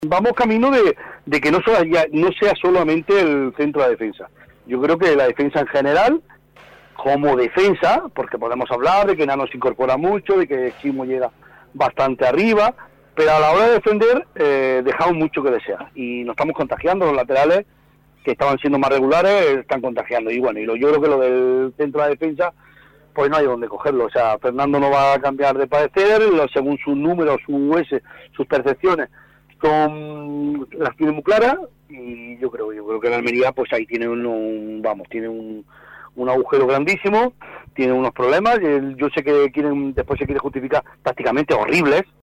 vamos camino de que no sea solamente el centro de defensa. Yo creo que la defensa en general, como defensa, porque podemos hablar de que Nano se incorpora mucho, de que Chimo llega bastante arriba, pero a la hora de defender dejamos mucho que desear y nos estamos contagiando. Los laterales que estaban siendo más regulares están contagiando, y bueno, yo creo que lo del centro de defensa pues no hay donde cogerlo. O sea, Fernando no va a cambiar de parecer, según sus números, sus percepciones las tiene muy claras, y yo creo que la Almería pues ahí tiene un agujero grandísimo, tiene unos problemas. Yo sé que después se quiere justificar tácticamente horribles,